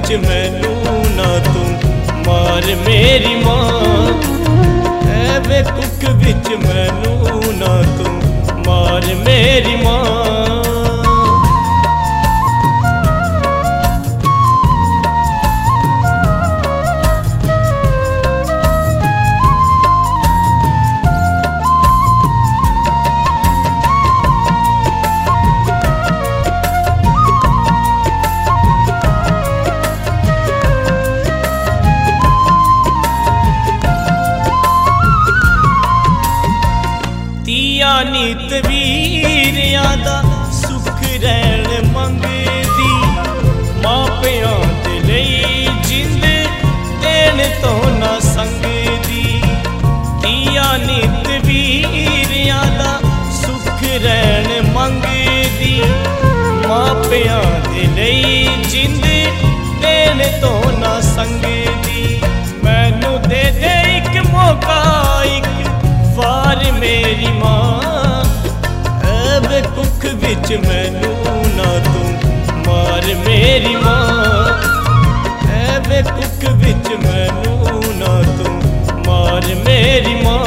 विच मैनू ना तू मार मेरी मां, ऐ वे कुक विच मैनू ना तू मार मेरी मां। नीत वीरियां दा सुख रैण मंगदी, मापियां दे लई जिंद देण तो ना संगदी। दिया नीत वीरियां दा सुख रैण मंगदी, मापियां दे लई जिंद देण तो ना संगदी। मैनू दे दे इक मौका इक वार मेरी मां, कुक विच मैनू ना तू मार मेरी मां, ऐ वे कुक विच मैनू ना तू मार मेरी मां।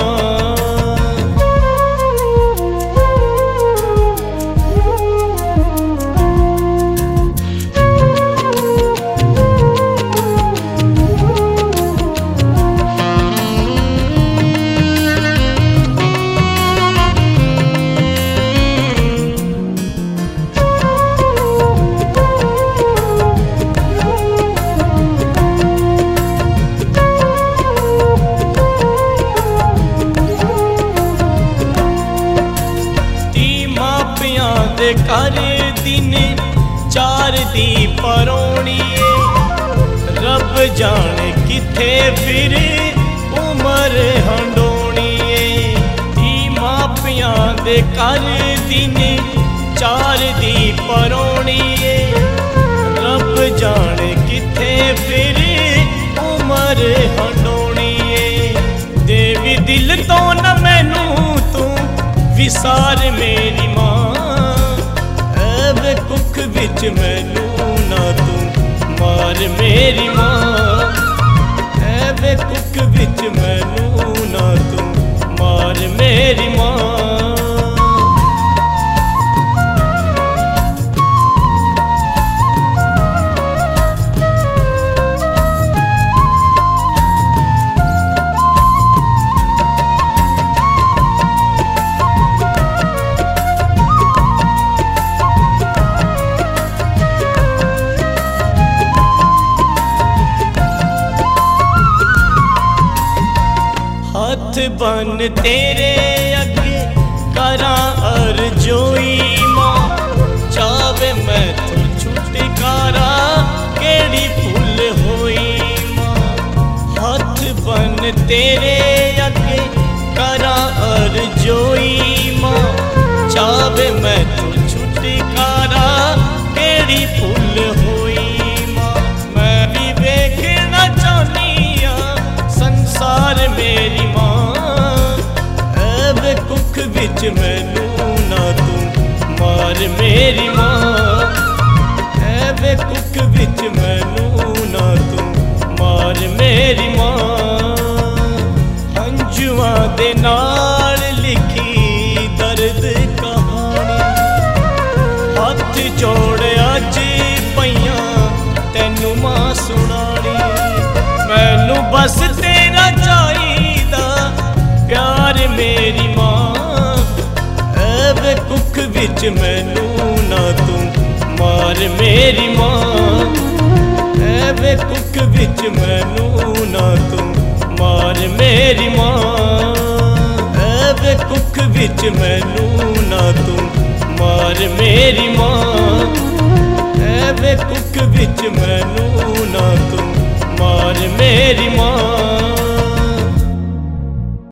कर दिन चार दी परौनी, रब जाने किथे फिर उमर हंडोनी। धी मापियां दे कर दिन चार दी परौनी, रब जाने किथे फिर उमर हंडोनी। देवी दिल तो न मैनू तू विसार मेरी मां, कुक विच मैनू ना तू मार मेरी मां, ऐ वे कुक विच मैनू ना तू मार मेरी मां। हथ बन तेरे अगे करा अर्जोई मां, चावे मैं तू छुटकारा केड़ी भुल होई मां। हथ बन तेरे अगे करा अर्जोई मां, चावे मैं तू छुटकारा केड़ी भुल होई मां। मैं भी वेखना चाहनी आ संसार मेरी मां, कुक विच मैनू ना तू मार मेरी मां, ऐ वे कुक विच मैनू ना तू मार मेरी मां। हंजुआं दे नाल लिखी दर्द कहानी, हथ जोड़ अज पईयां तैनू मां सुनानी। मैनू बस तेरा चाहिदा प्यार मेरी मां, ऐ वे कुक विच मैनू ना तू मार मेरी मां, ऐ वे कुक विच मैनू ना तू मार मेरी मां, ऐ वे कुक विच मैनू ना तू मार मेरी मां, ऐ वे कुक विच मैनू